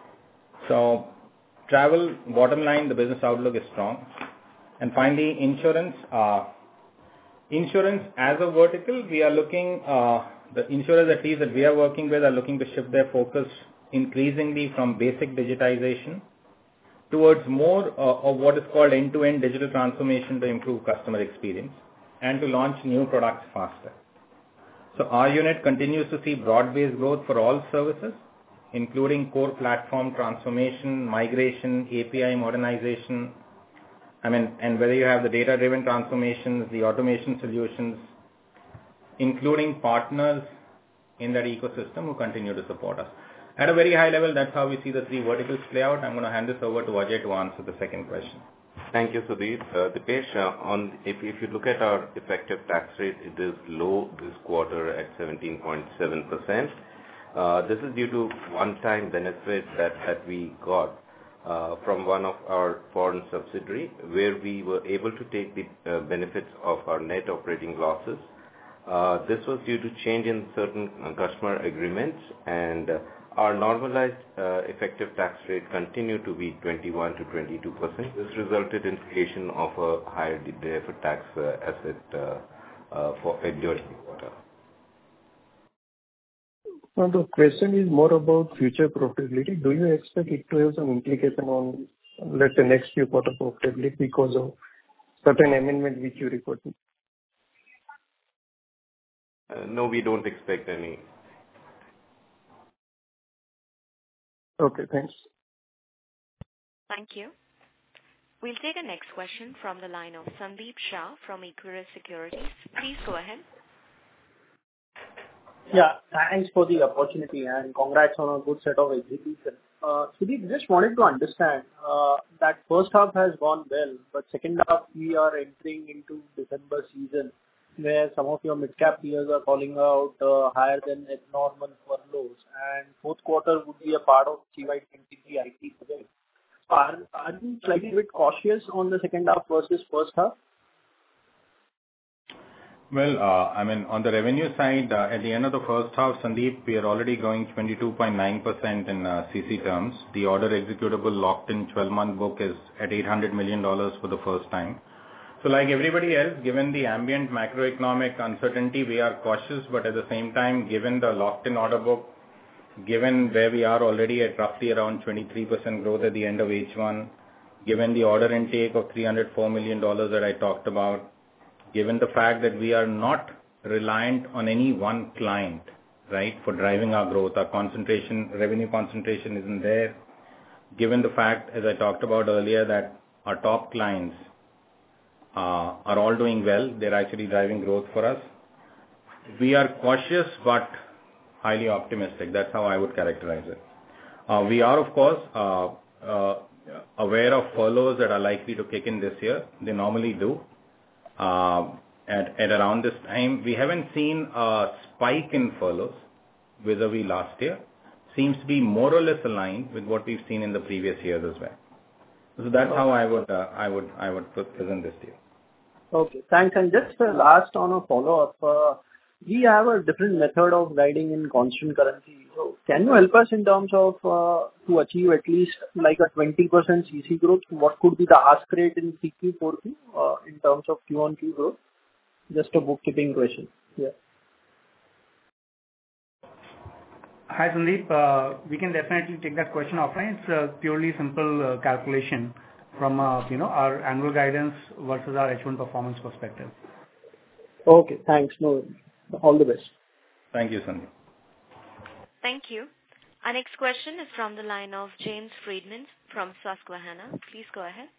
So travel, bottom line, the business outlook is strong. And finally, insurance. Uh, insurance as a vertical, we are looking, uh, the insurers at least that we are working with are looking to shift their focus increasingly from basic digitization towards more uh, of what is called end-to-end digital transformation to improve customer experience and to launch new products faster. So our unit continues to see broad-based growth for all services, including core platform transformation, migration, A P I modernization, I mean, and whether you have the data-driven transformations, the automation solutions, including partners in that ecosystem who continue to support us. At a very high level, that's how we see the three verticals play out. I'm going to hand this over to Ajay to answer the second question. Thank you, Sudhir. Uh, Deepesh, uh, on, if, if you look at our effective tax rate, it is low this quarter at seventeen point seven percent. Uh, this is due to one-time benefit that, that we got uh, from one of our foreign subsidiary, where we were able to take the uh, benefits of our net operating losses. Uh, this was due to change in certain uh, customer agreements, and uh, our normalized uh, effective tax rate continued to be twenty-one to twenty-two percent. This resulted in creation of a higher deferred tax uh, asset uh, uh, for during the quarter. Now, the question is more about future profitability. Do you expect it to have some implication on, let's say, next few quarter profitability because of certain amendment which you referred to? Uh, no, we don't expect any. Okay, thanks. Thank you. We'll take a next question from the line of Sandeep Shah from Equirus Securities. Please go ahead. Yeah, thanks for the opportunity and congrats on a good set of execution. Uh, Sudhir, just wanted to understand uh, that first half has gone well, but second half we are entering into December season where some of your mid-cap peers are calling out uh, higher than normal furloughs, and fourth quarter would be a part of C Y twenty-three I T project. Are, are you slightly bit cautious on the second half versus first half? Well, uh, I mean, on the revenue side, uh, at the end of the first half, Sandeep, we are already growing twenty-two point nine percent in uh, C C terms. The order executable locked in twelve-month book is at eight hundred million dollars for the first time. So like everybody else, given the ambient macroeconomic uncertainty, we are cautious, but at the same time, given the locked-in order book, given where we are already at roughly around twenty-three percent growth at the end of H one, given the order intake of three hundred four million dollars that I talked about, given the fact that we are not reliant on any one client, right, for driving our growth, our concentration, revenue concentration isn't there. Given the fact, as I talked about earlier, that our top clients uh, are all doing well, they're actually driving growth for us. We are cautious but highly optimistic. That's how I would characterize it. Uh, we are, of course, uh, uh, aware of furloughs that are likely to kick in this year. They normally do. Uh, at, at around this time, we haven't seen a spike in furloughs vis-a-vis last year. Seems to be more or less aligned with what we've seen in the previous years as well. So that's how I would uh, I would I would present this to you. Okay, thanks. And just uh, last on a follow-up, uh, we have a different method of guiding in constant currency. So can you help us in terms of uh, to achieve at least like a twenty percent C C growth? What could be the ask rate in three Q, four Q uh, in terms of Q on Q growth? Just a bookkeeping question. Yeah. Hi Sandeep, uh, we can definitely take that question offline. It's a purely simple uh, calculation from uh, you know our annual guidance versus our H one performance perspective. Okay, thanks. No, all the best. Thank you, Sandeep. Thank you. Our next question is from the line of James Friedman from Susquehanna. Please go ahead.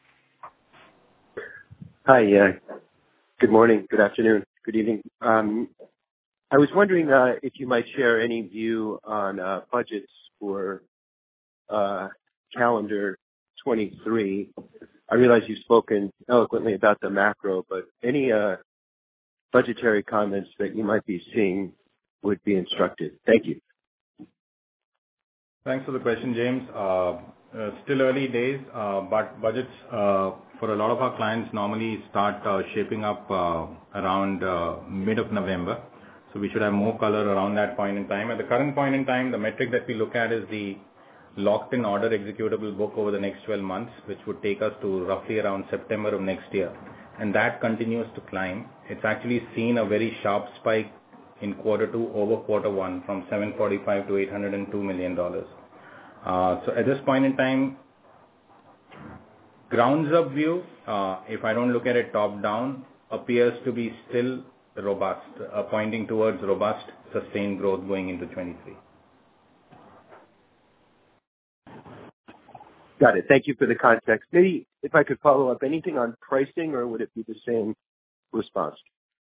Hi, uh, good morning, good afternoon, good evening. Um, I was wondering uh, if you might share any view on uh, budgets for uh, calendar twenty-three. I realize you've spoken eloquently about the macro, but any uh, budgetary comments that you might be seeing would be instructive. Thank you. Thanks for the question, James. Uh, uh, still early days, uh, but budgets uh, for a lot of our clients normally start uh, shaping up uh, around uh, mid of November. So we should have more color around that point in time. At the current point in time, the metric that we look at is the locked-in order executable book over the next twelve months, which would take us to roughly around September of next year. And that continues to climb. It's actually seen a very sharp spike in quarter two over quarter one from seven forty-five to eight hundred two million dollars. Uh, so at this point in time, grounds up view, uh, if I don't look at it top down, appears to be still robust, uh, pointing towards robust, sustained growth going into twenty-three. Got it. Thank you for the context. Maybe if I could follow up, anything on pricing, or would it be the same response?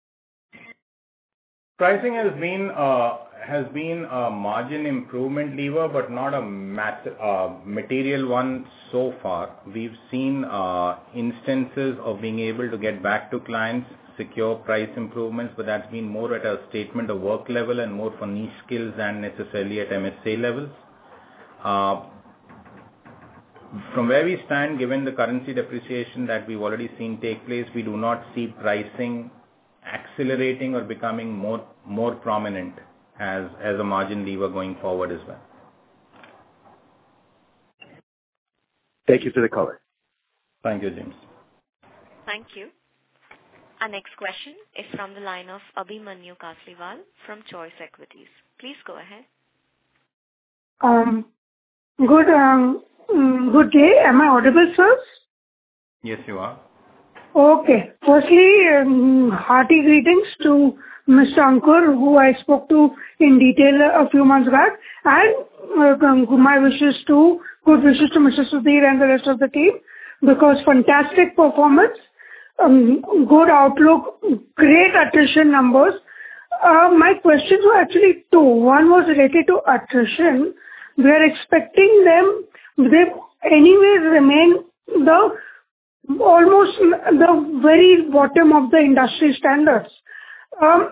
Pricing has been uh, has been a margin improvement lever, but not a massive, uh, material one so far. We've seen uh, instances of being able to get back to clients, secure price improvements, but that's been more at a statement of work level and more for niche skills than necessarily at M S A levels. Uh, From where we stand, given the currency depreciation that we've already seen take place, we do not see pricing accelerating or becoming more more prominent as as a margin lever going forward as well. Thank you for the color. Thank you, James. Thank you. Our next question is from the line of Abhimanyu Kasliwal from Choice Equities. Please go ahead. Um, good, um, good day. Am I audible, sir? Yes, you are. Okay. Firstly, um, hearty greetings to Mister Ankur, who I spoke to in detail a few months back, and uh, my wishes to, good wishes to Mister Sudhir and the rest of the team, because fantastic performance, um, good outlook, great attrition numbers. Uh, my questions were actually two. One was related to attrition. We are expecting them, they anyways remain the almost the very bottom of the industry standards. Um,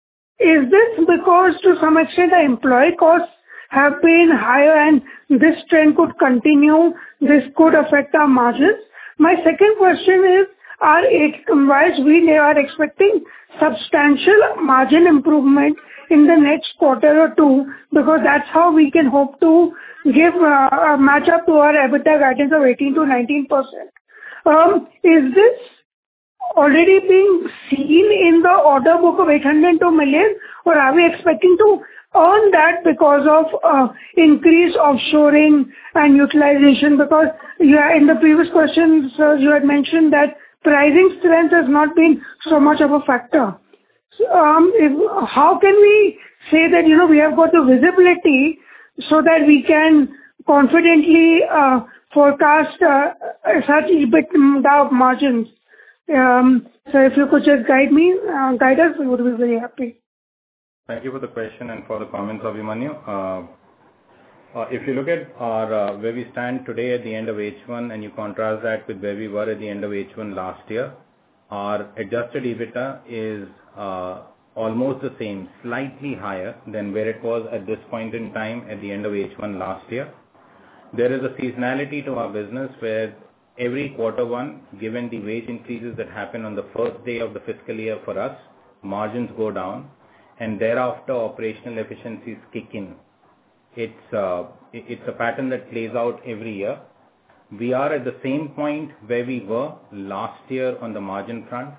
is this because to some extent the employee costs have been higher and this trend could continue, this could affect our margins? My second question is, are it, whilst we are expecting substantial margin improvement in the next quarter or two, because that's how we can hope to give uh, a match up to our EBITDA guidance of eighteen to nineteen percent. Um, is this already being seen in the order book of eight hundred two million, or are we expecting to earn that because of uh, increased offshoring and utilization? Because yeah, in the previous questions, uh, you had mentioned that pricing strength has not been so much of a factor. So, um, if, how can we say that, you know, we have got the visibility so that we can confidently uh, forecast uh, such EBITDA margins? Um, so if you could just guide me, uh, guide us, we would be very happy. Thank you for the question and for the comments, Abhimanyu. Uh, uh, if you look at our uh, where we stand today at the end of H one and you contrast that with where we were at the end of H one last year, our adjusted EBITDA is uh, almost the same, slightly higher than where it was at this point in time at the end of H one last year. There is a seasonality to our business where every quarter one, given the wage increases that happen on the first day of the fiscal year for us, margins go down, and thereafter operational efficiencies kick in. It's, uh, it's a pattern that plays out every year. We are at the same point where we were last year on the margin front.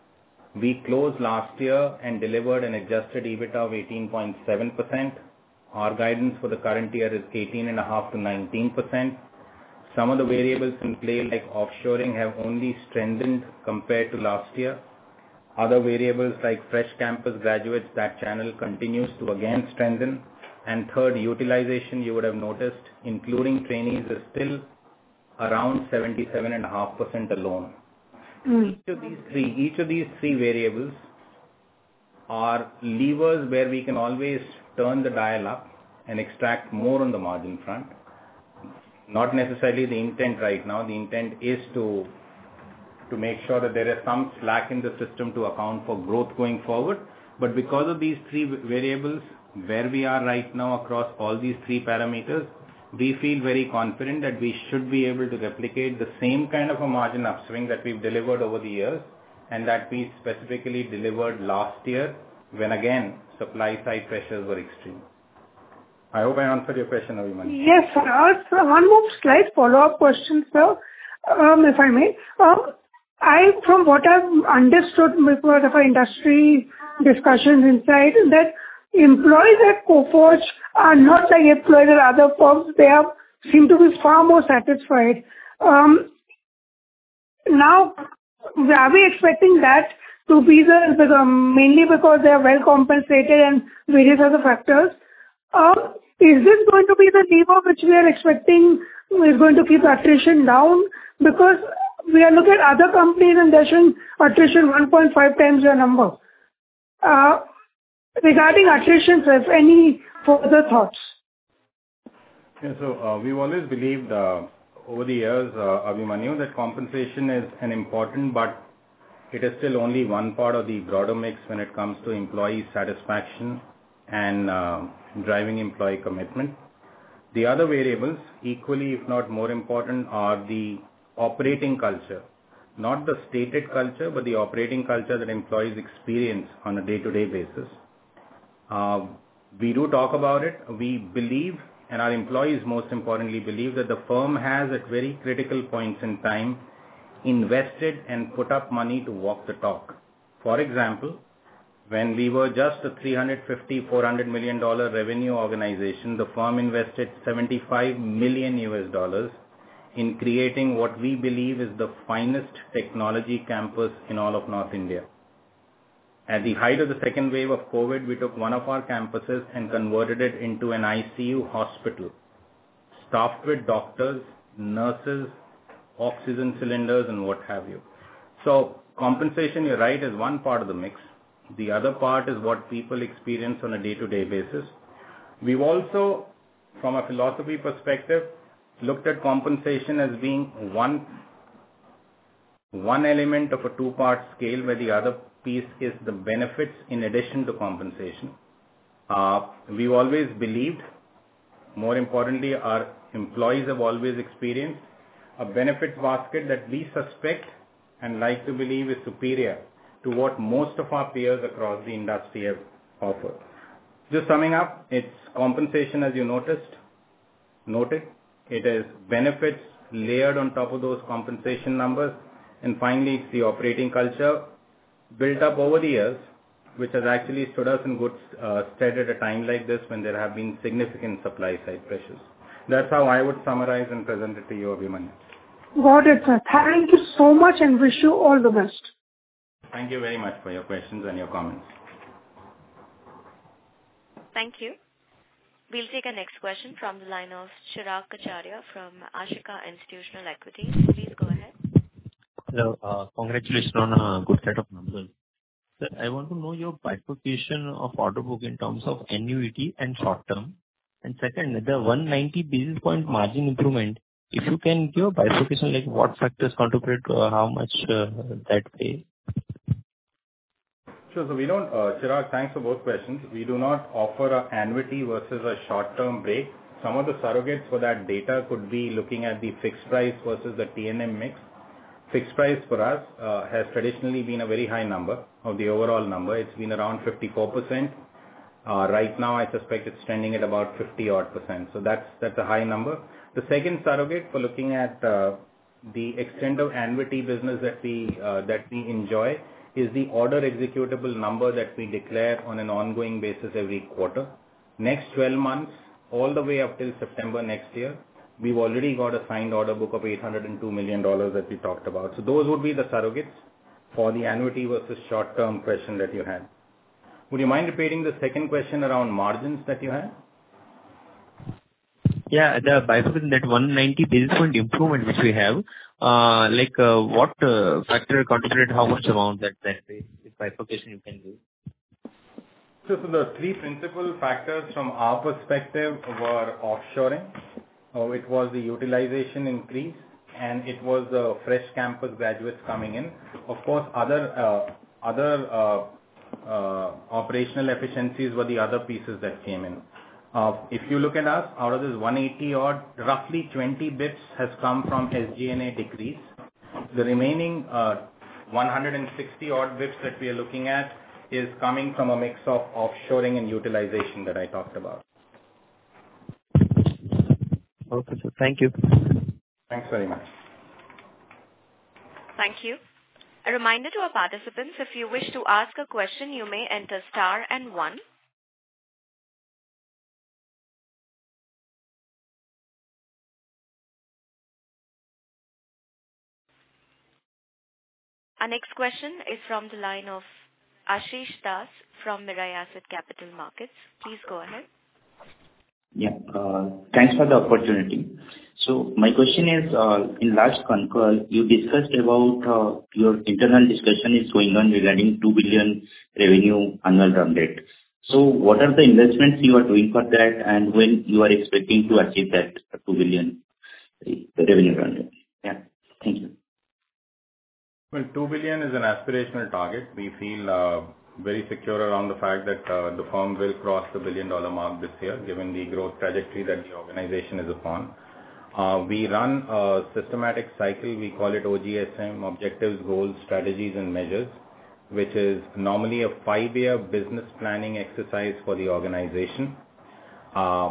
We closed last year and delivered an adjusted EBITDA of eighteen point seven percent. Our guidance for the current year is eighteen point five to nineteen percent. Some of the variables in play like offshoring have only strengthened compared to last year. Other variables like fresh campus graduates, that channel continues to again strengthen. And third, utilization, you would have noticed, including trainees, is still around seventy-seven point five percent alone. Mm. Each of these three, each of these three variables are levers where we can always turn the dial up and extract more on the margin front. Not necessarily the intent right now. The intent is to to make sure that there is some slack in the system to account for growth going forward. But because of these three variables, where we are right now across all these three parameters, we feel very confident that we should be able to replicate the same kind of a margin upswing that we've delivered over the years and that we specifically delivered last year when again supply side pressures were extreme. I hope I answered your question, Abhimanyu. Yes, sir. Uh, one more slight follow-up question, sir, um, if I may. Uh, I, from what I've understood because of our industry discussions inside, that employees at Coforge are not like employees at other firms. They have, seem to be far more satisfied. Um, now, are we expecting that to be the, the mainly because they are well compensated and various other factors? Um, is this going to be the lever which we are expecting is going to keep attrition down? Because we are looking at other companies and they're showing attrition one point five times your number. Uh, regarding attrition, sir, if any further thoughts? Yeah, so uh, we've always believed uh, over the years, uh, Abhimanyu, that compensation is an important, but it is still only one part of the broader mix when it comes to employee satisfaction and uh, driving employee commitment. The other variables, equally if not more important, are the operating culture. Not the stated culture, but the operating culture that employees experience on a day-to-day basis. Uh, we do talk about it. We believe, and our employees most importantly believe, that the firm has at very critical points in time invested and put up money to walk the talk. For example, When we were just a three hundred fifty, four hundred million dollar revenue organization, the firm invested seventy-five million U S dollars in creating what we believe is the finest technology campus in all of North India. At the height of the second wave of COVID, we took one of our campuses and converted it into an I C U hospital, staffed with doctors, nurses, oxygen cylinders, and what have you. So compensation, you're right, is one part of the mix. The other part is what people experience on a day-to-day basis. We've also, from a philosophy perspective, looked at compensation as being one, one element of a two-part scale, where the other piece is the benefits in addition to compensation. Uh, we've always believed, more importantly, our employees have always experienced a benefits basket that we suspect and like to believe is superior to what most of our peers across the industry have offered. Just summing up, it's compensation as you noticed, noted. It is benefits layered on top of those compensation numbers. And finally, it's the operating culture built up over the years, which has actually stood us in good uh, stead at a time like this when there have been significant supply side pressures. That's how I would summarize and present it to you, Abhimanyu. Got it, sir. Thank you so much and wish you all the best. Thank you very much for your questions and your comments. Thank you. We'll take a next question from the line of Chirag Kacharya from Ashika Institutional Equities. Please go ahead. Hello. Uh, congratulations on a good set of numbers. Sir, I want to know your bifurcation of order book in terms of annuity and short term. And second, the one hundred ninety basis point margin improvement, if you can give a bifurcation, like what factors contribute to uh, how much uh, that pay? Sure. So we don't, uh, Chirag, thanks for both questions. We do not offer an annuity versus a short-term break. Some of the surrogates for that data could be looking at the fixed price versus the T N M mix. Fixed price for us uh, has traditionally been a very high number of the overall number. It's been around fifty-four percent. Uh, right now, I suspect it's trending at about fifty odd percent. So that's that's a high number. The second surrogate for looking at uh, the extent of annuity business that we uh, that we enjoy is the order executable number that we declare on an ongoing basis every quarter. Next twelve months, all the way up till September next year, we've already got a signed order book of eight hundred two million dollars that we talked about. So those would be the surrogates for the annuity versus short-term question that you had. Would you mind repeating the second question around margins that you had? Yeah, the bifurcation, that one hundred ninety basis point improvement which we have, uh, like uh, what uh, factor contributed how much amount that that way? If bifurcation you can do. So, so the three principal factors from our perspective were offshoring. Oh, it was the utilization increase, and it was the fresh campus graduates coming in. Of course, other uh, other uh, uh, operational efficiencies were the other pieces that came in. Uh, if you look at us, out of this one hundred eighty odd, roughly twenty bits has come from S G and A decrease. The remaining uh, one hundred sixty odd bits that we are looking at is coming from a mix of offshoring and utilization that I talked about. Okay, sir. Thank you. Thanks very much. Thank you. A reminder to our participants, if you wish to ask a question, you may enter star and one. Our next question is from the line of Ashish Das from Mirae Asset Capital Markets. Please go ahead. Yeah, uh, thanks for the opportunity. So my question is, uh, in last con call, you discussed about uh, your internal discussion is going on regarding two billion revenue annual run rate. So what are the investments you are doing for that, and when you are expecting to achieve that two billion revenue run rate? Yeah, thank you. Well, two billion is an aspirational target. We feel uh, very secure around the fact that uh, the firm will cross the billion dollar mark this year, given the growth trajectory that the organization is upon. Uh, we run a systematic cycle, we call it O G S M, Objectives, Goals, Strategies and Measures, which is normally a five-year business planning exercise for the organization. Uh,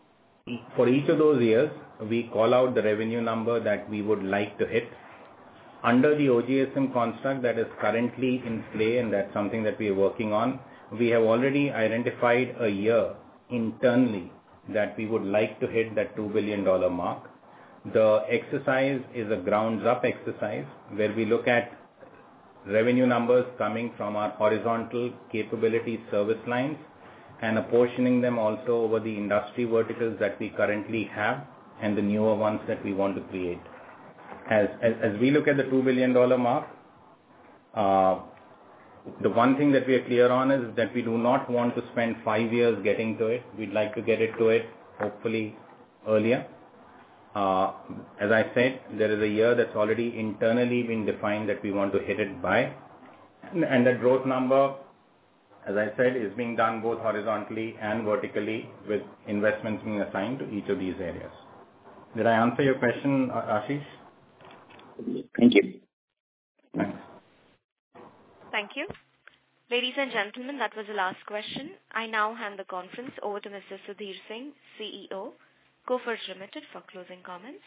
for each of those years, we call out the revenue number that we would like to hit. Under the O G S M construct that is currently in play, and that's something that we are working on, we have already identified a year internally that we would like to hit that two billion dollars mark. The exercise is a grounds-up exercise where we look at revenue numbers coming from our horizontal capability service lines and apportioning them also over the industry verticals that we currently have and the newer ones that we want to create. As, as, as we look at the two billion dollars mark, uh, the one thing that we are clear on is that we do not want to spend five years getting to it. We'd like to get it to it hopefully earlier. Uh, as I said, there is a year that's already internally been defined that we want to hit it by. And, and that growth number, as I said, is being done both horizontally and vertically with investments being assigned to each of these areas. Did I answer your question, Ashish? Thank you. Thanks. Thank you. Ladies and gentlemen, that was the last question. I now hand the conference over to Mister Sudhir Singh, C E O, Coforge Limited, for closing comments.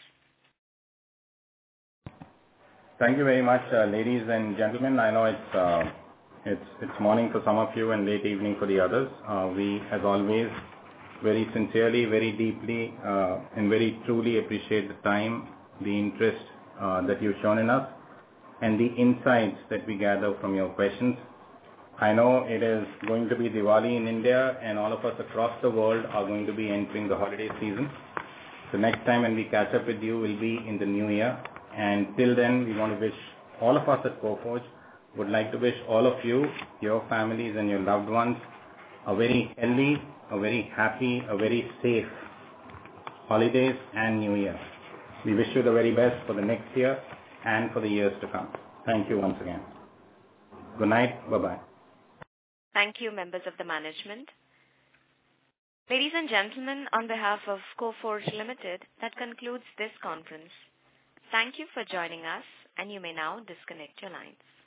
Thank you very much, uh, ladies and gentlemen. I know it's, uh, it's, it's morning for some of you and late evening for the others. Uh, we, as always, very sincerely, very deeply, uh, and very truly appreciate the time, the interest uh, that you've shown in us, and the insights that we gather from your questions. I know it is going to be Diwali in India, and all of us across the world are going to be entering the holiday season. The next time when we catch up with you will be in the new year. And till then, we want to wish all of us at Coforge, would like to wish all of you, your families and your loved ones a very healthy, a very happy, a very safe holidays and new year. We wish you the very best for the next year and for the years to come. Thank you once again. Good night. Bye-bye. Thank you, members of the management. Ladies and gentlemen, on behalf of Coforge Limited, that concludes this conference. Thank you for joining us, and you may now disconnect your lines.